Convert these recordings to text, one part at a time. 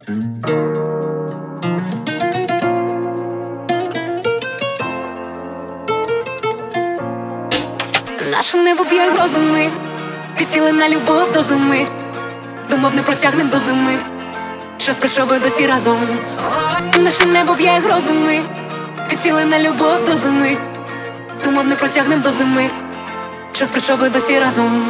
Наше небо б'є грозами, підцілена любов до зими. Думав, не протягнем до зими. Час прийшов і досі разом. Наше небо б'є грозами, підцілена любов до зими. Думав, не протягнем до зими. Час прийшов і досі разом.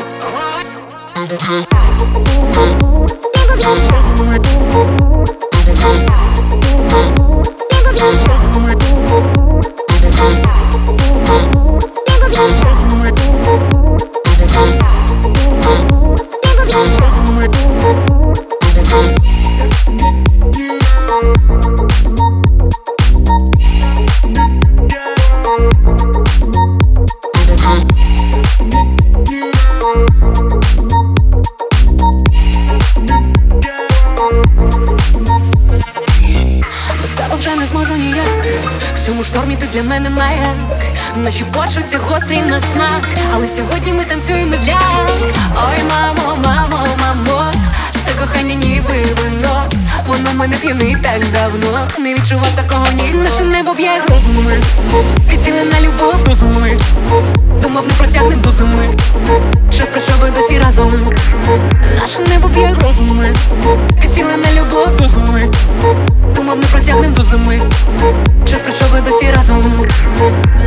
Вже не зможу ніяк, в цьому штормі ти для мене маяк. Наші почуття гострі на смак, але сьогодні ми танцюємо для. Ой, мамо, мамо, мамо, це кохання ніби вино. Воно мене п'янить так давно, не відчував такого ні. Наше небо б'є грозами, підцілена любов до зими. Думав, не протягнем до зими. Час прийшов і досі разом. Наше небо б'є грозами, підцілена любов до зими. Думав, не протягнем до зими. Час прийшов і досі разом.